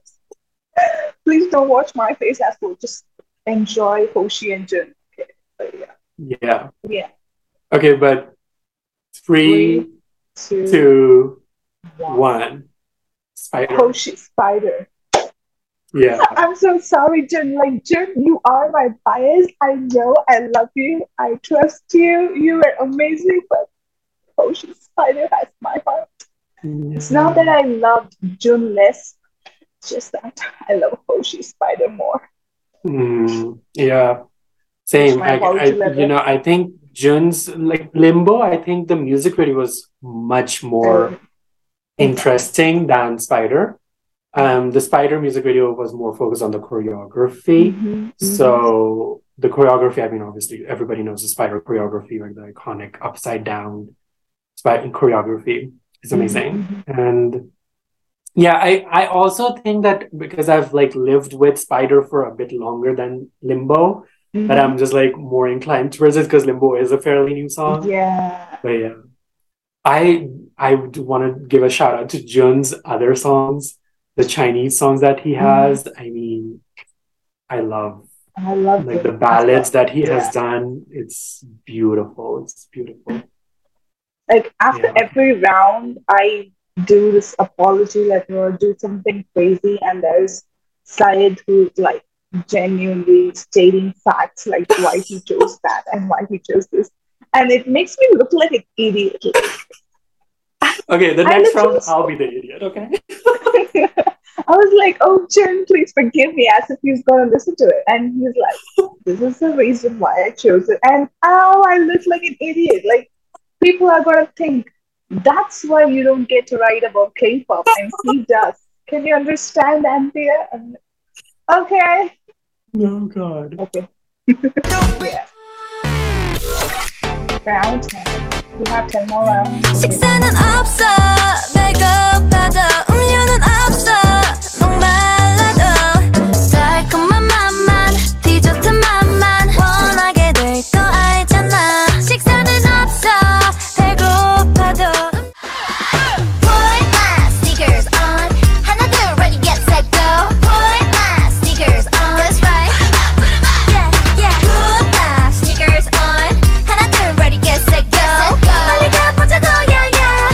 Please don't watch my face as well. Just enjoy Hoshi and Jun. Okay. But yeah. Yeah. Yeah. Okay, but three, Three, two, two, one. one. Spider. Hoshi Spider. Yeah. I'm so sorry, Jun. Like, Jun, you are my bias. I know. I love you. I trust you. You are amazing. But Hoshi Spider has my heart. It's not that I loved Jun less. It's just that I love Hoshi Spider more. Mm, yeah. Same. my I, voucher I, level. you know, I think Jun's like Limbo. I think the music video was much more Um, interesting than Spider. Um, the Spider music video was more focused on the choreography. mhm, mhm. So the choreography, I mean, obviously everybody knows the Spider choreography, like the iconic upside down spider choreography is amazing. Mhm, And yeah, I, I also think that because I've like lived with Spider for a bit longer than Limbo, mhm. that I'm just like more inclined towards it because Limbo is a fairly new song. Yeah. But yeah, I I would want to give a shout out to Jun's other songs, the Chinese songs that he has. I mean, I love I love like it the as ballads well. that he Yeah. has done. It's beautiful. It's beautiful. Like after Yeah. every round, I do this apology letter or do something crazy, and there's Syed who's like genuinely stating facts, like why he chose that and why he chose this, and it makes me look like an idiot. Okay, the I next round, literally- I'll be the idiot, okay? I was like, "Oh, Jun, please forgive me," as if he's gonna listen to it, and he's like, "This is the reason why I chose it," and oh, I look like an idiot. Like people are gonna think that's why you don't get to write about K-pop, and he does. Can you understand, Anthea? And- Okay, Oh, God. okay, yeah. Round ten. We have ten more rounds. 식사는 없어 배고파도 음료는 없어 목말라도 달콤한 맛만 디저트 맛만 원하게 될 거 알잖아 식사는 없어 배고파도 Put my sneakers on 하나 둘 ready get set go Put my sneakers on that's right Yeah yeah Put my sneakers on 하나 둘 ready get set go 빨리 가보자고 yeah yeah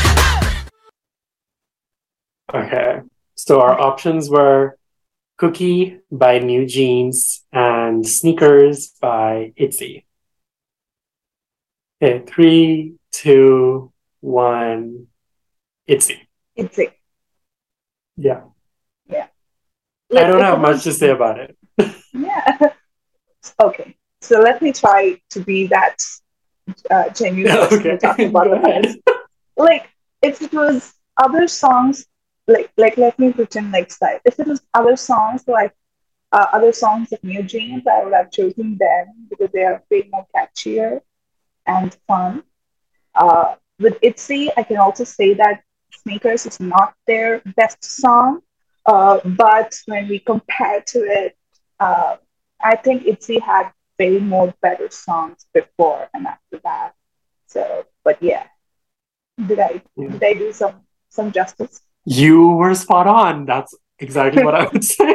Okay, so our options were Cookie by New Jeans and Sneakers by ITZY. Okay, three, two, one, ITZY. It's it. Yeah, I Like, don't if have it much was- to say about it. Yeah. Okay. So let me try to be that uh, genuine person Okay, we're talking about. go ahead. Like, if it was other songs, like, like let me pretend like style. If it was other songs, like uh, other songs of New Jeans, I would have chosen them because they are way more catchier and fun. Uh, with ITZY, I can also say that Sneakers is not their best song. Uh, but when we compare to it, uh, I think ITZY had way more better songs before and after that. So, but yeah, did I Yeah. did I do some some justice? You were spot on. That's exactly what I would say.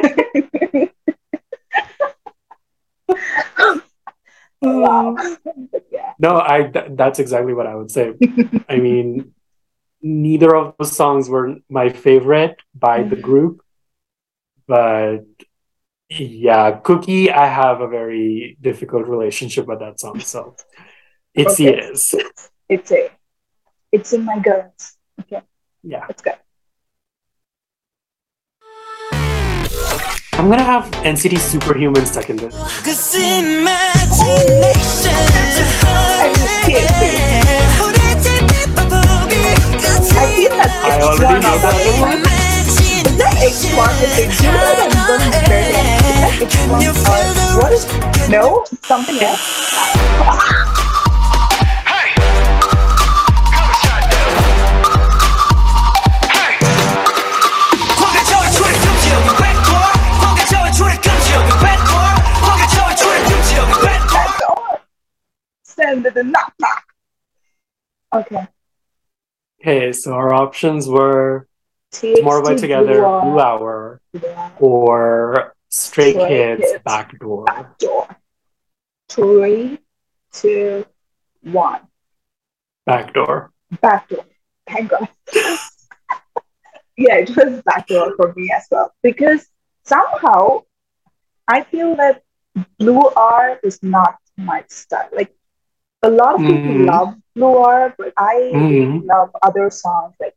Wow. But yeah. No, I th- that's exactly what I would say. I mean, neither of those songs were my favorite by the group, but yeah, Cookie, I have a very difficult relationship with that song, so ITZY Okay. it is. It's a it's in my guts. Okay, Yeah. let's go. I'm gonna have N C T Superhuman second it. Cause imagination I feel that I X already one know of that them. one. Is that X one? Is it you know that I'm going to say that? Is that X one or what is no? It's something else. That's all. Send it a knock knock. Okay. Okay, so our options were T X T Tomorrow by Together, Blue Blue Hour, Hour, or Stray Stray Kids, Kids, Backdoor. Backdoor. Three, two, one. Backdoor. Backdoor. Thank God. Yeah, it was backdoor for me as well. Because somehow I feel that Blue R is not my style. Like a lot of people Mhm. love Blue R, but I really Mhm. love other songs like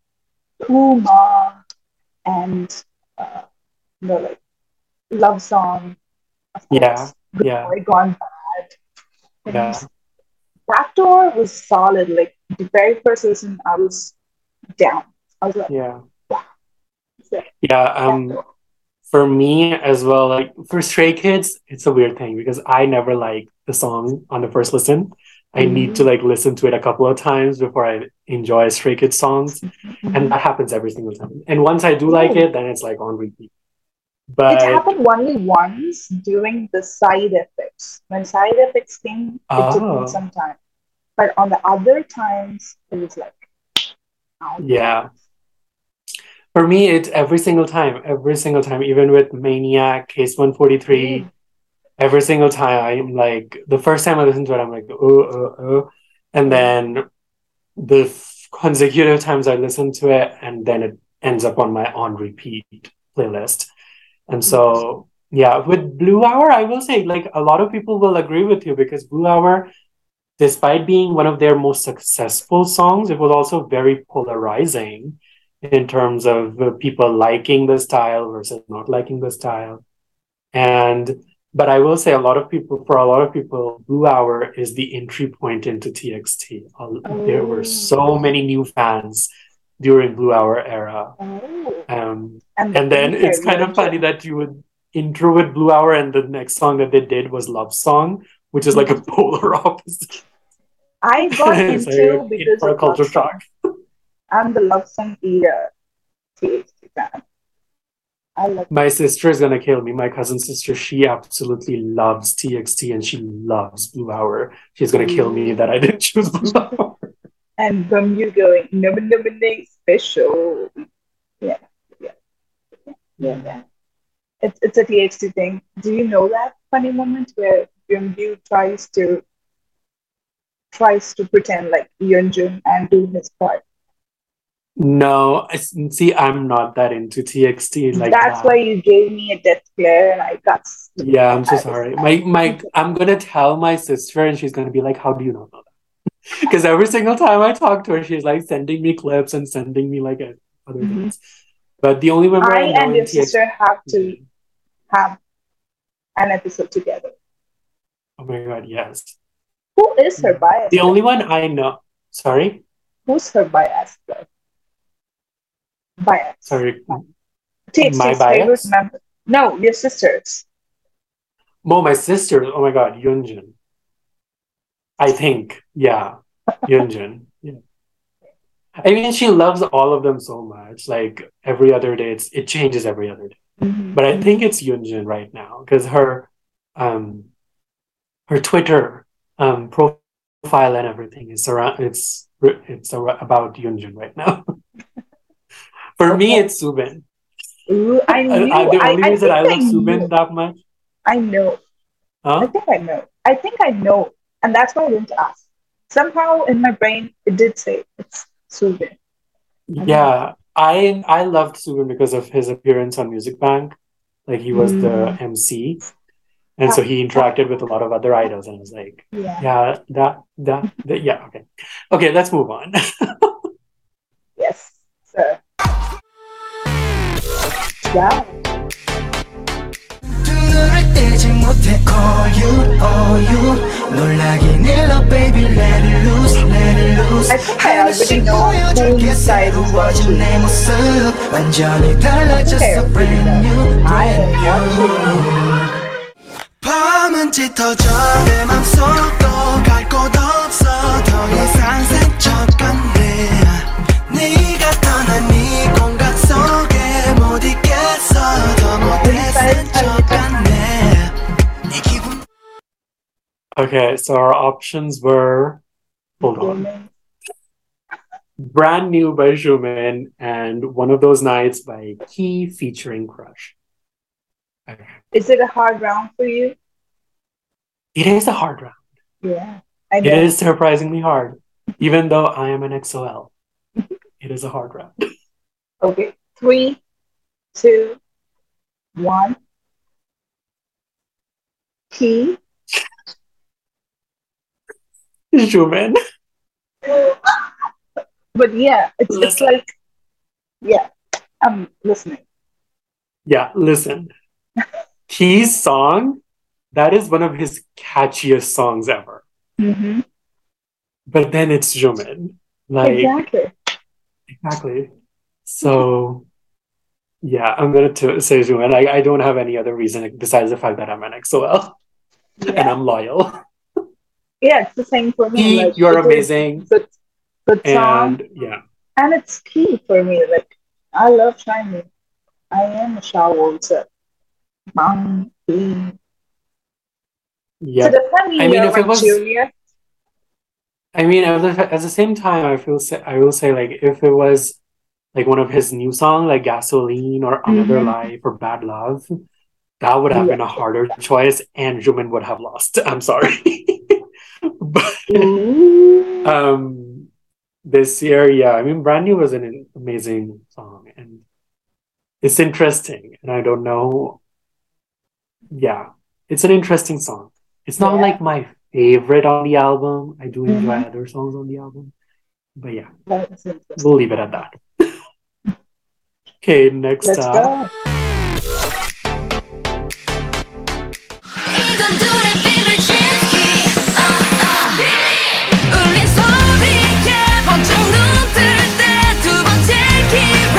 Puma and uh, you know, like Love Song, of Yeah, course. Good yeah, Boy Gone Bad. And yeah, Backdoor was solid. Like the very first listen, I was down. I was like, yeah. wow. So, Yeah, um, Backdoor. for me as well, like for Stray Kids, it's a weird thing because I never like the song on the first listen. I need to like listen to it a couple of times before I enjoy Stray Kids songs, and that happens every single time. And once I do like Oh. it, then it's like on repeat. It But happened only once during the side effects. When side effects came, it took me oh, some time. But on the other times, it was like, oh, yeah. For me, it's every single time, every single time, even with Maniac, Case one forty-three, Mm. every single time, I'm like, the first time I listen to it, I'm like, oh, oh, oh. And then the f- consecutive times I listen to it, and then it ends up on my on repeat playlist. And so, yeah, with Blue Hour, I will say, like, a lot of people will agree with you because Blue Hour, despite being one of their most successful songs, it was also very polarizing in terms of uh, people liking the style versus not liking the style. And but I will say a lot of people, for a lot of people, Blue Hour is the entry point into T X T. Uh, There were so many new fans during Blue Hour era. Oh. Um, And, and then okay, it's kind of funny that you would intro with Blue Hour and the next song that they did was Love Song, which is like a polar opposite. I got It's like into in because for a of culture Love Song. shock. I'm the Love Song era T X T fan. I love My sister is gonna kill me. My cousin sister, she absolutely loves T X T and she loves Blue Hour. She's gonna kill me that I didn't choose Blue Hour. and from you going number number nine special. Yeah, yeah, yeah, yeah. It's it's a T X T thing. Do you know that funny moment where Byung-gyu tries to tries to pretend like Yeonjun and do his part? No, I s- see, I'm not that into T X T like That's that. why you gave me a death glare and I got stuck. Yeah, I'm so I was sorry. like, My my I'm gonna tell my sister and she's gonna be like, how do you not know that? Because every single time I talk to her, she's like sending me clips and sending me like uh, other Mhm. things. But the only member I I know and your in T X T. sister have to have an episode together. Oh my God, yes. Who is her bias? The only one I know. Sorry, Who's her bias? Though? Bias. sorry. T X T's My favorite bias? member. No, your sister's. Oh, my sister. Oh my God, Yeonjun. I think, yeah, Yeonjun. Yeah. I mean, she loves all of them so much. Like every other day, it's it changes every other day. Mhm. But I think it's Yunjin right now because her, um, her Twitter um profile and everything is around. It's it's ar- about Yunjin right now. For me, Okay. it's Subin. Ooh, I Uh, knew. uh, the I, only I reason think I I love Subin knew. that much, I know. I huh? think I know. I think I know. And that's why I didn't ask. Somehow in my brain, it did say it's Subin. I don't know. Yeah, I I loved Subin because of his appearance on Music Bank. Like he was the Mm, M C, and so that, he that, interacted with a lot of other idols, and I was like, yeah. yeah, that that, that yeah, okay, okay, let's move on. Yes. So, yeah. 두 눈을 떼지 못해 all you all you 놀라긴 일러 baby let it loose let it loose I think I already 하나씩 know 보여줄게 whose side is 새로워진 watching. 내 모습 완전히 I think I 달라졌어 already brand know. new I brand am new watching. 밤은 짙어져 내 맘속도 갈 곳 없어 더 이상 스쳐갔네 네가 떠난 이 공간 속에 못 있겠어 더 못해 스쳐갔네 네 기분 Okay, so our options were, hold on, Women. Brand New by Xiumin and One of Those Nights by Key featuring Crush. Okay. Is it a hard round for you? It is a hard round. Yeah. I It know. is surprisingly hard, even though I am an X O L. It is a hard round. Okay. Three, two, one. Key. Xiumin. But yeah, it's it's Listen. like, yeah, I'm listening. Yeah, listen. Key's song, that is one of his catchiest songs ever. Mm-hmm. But then it's Xiumin. Like, Exactly. exactly. So, yeah, I'm going to say Xiumin. I, I don't have any other reason besides the fact that I'm an X O L and Yeah. I'm loyal. Yeah, it's the same for me. Key, Like, you're it is amazing. good, good song, And yeah, and it's key for me. Like, I love Shiny. I am a Shawolter. Mom, key. So yeah. definitely I mean, you're if it my was, junior. I mean, at the, at the same time, I feel say, I will say like if it was like one of his new songs, like Gasoline or Another Mhm. Life or Bad Love, that would have Yeah. been a harder choice, and Xiumin would have lost. I'm sorry, but Ooh. um, this year, yeah, I mean, Brand New was an amazing song, and it's interesting, and I don't know, yeah, it's an interesting song. It's not Yeah. like my favorite on the album. I do enjoy Mhm. other songs on the album, but yeah, That's interesting. we'll leave it at that. Okay, next Let's up. go. 이건 둘의 비밀치기 울린 소리에 번쩍 눈뜰 때 두 번째 기회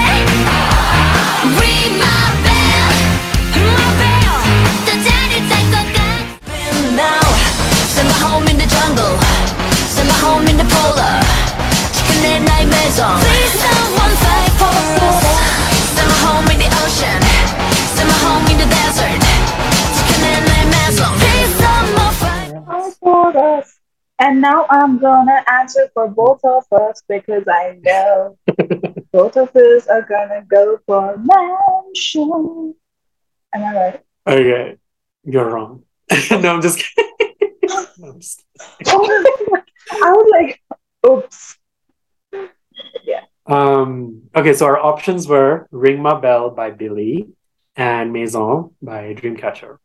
Ring my bell, my bell 또 자리 짤 것 같아 Now, send my home in the jungle Send my home in the polar 지켜내 나의 매성 Please someone fight for us Send my home in the ocean Send my home in the desert 지켜내 나의 매성 Please someone fight All for us. And now I'm gonna answer for both of us because I know both of us are gonna go for mansion. Am I right? Okay, you're wrong. No, I'm just kidding. No, I'm just kidding. I was like, oops. Um, okay, so our options were Ring My Bell by Billy and Maison by Dreamcatcher.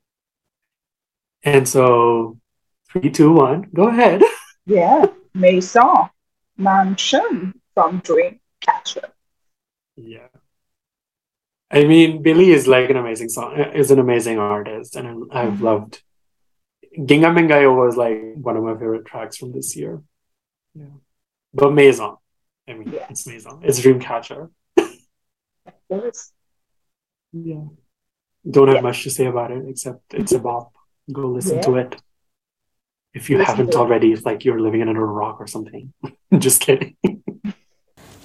And so, three, two, one, go ahead. Yeah, Maison, mansion from Dreamcatcher. Yeah. I mean, Billy is like an amazing song, is an amazing artist, and I, I've Mhm. loved. Ginga Mingayo was like one of my favorite tracks from this year. Yeah. But Maison, I mean, Yes. it's Maison. It's Dreamcatcher. Of course. Yeah. Don't have Yeah. much to say about it except it's a bop. Go listen Yeah. to it. If you Listen haven't to it. already, it's like you're living under a rock or something. Just kidding.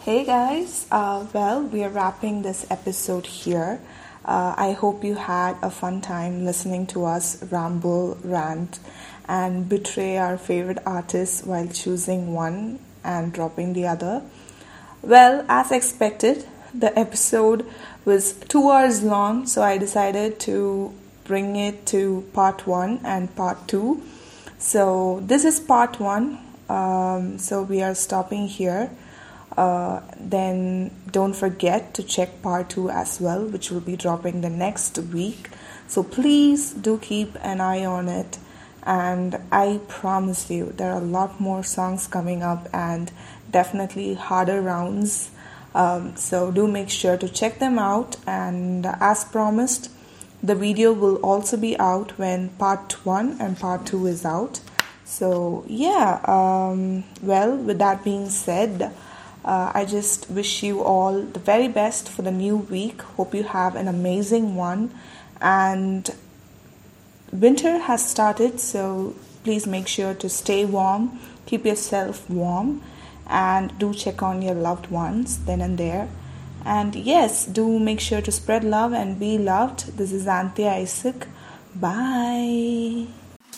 Hey guys, uh, well, we are wrapping this episode here. Uh, I hope you had a fun time listening to us ramble, rant, and betray our favorite artists while choosing one and dropping the other. Well, as expected, the episode was two hours long, so I decided to bring it to part one and part two. So this is part one. Um, so we are stopping here. Uh, then don't forget to check part two as well, which will be dropping the next week. So please do keep an eye on it. And I promise you, there are a lot more songs coming up and definitely harder rounds. Um, so do make sure to check them out. And as promised, the video will also be out when part one and part two is out. So yeah, um, well, with that being said, Uh, I just wish you all the very best for the new week. Hope you have an amazing one. And winter has started, so please make sure to stay warm, keep yourself warm, and do check on your loved ones then and there. And yes, do make sure to spread love and be loved. This is Anthea Isaac. Bye.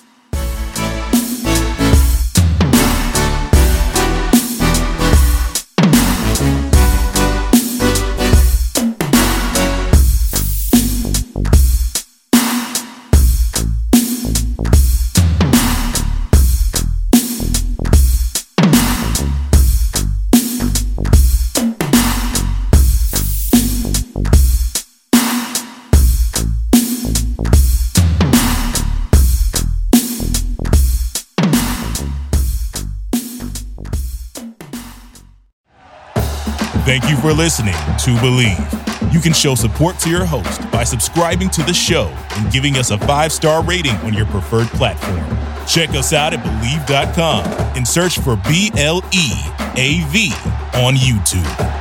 Thank you for listening to Believe. You can show support to your host by subscribing to the show and giving us a five-star rating on your preferred platform. Check us out at Believe dot com and search for B L E A V on YouTube.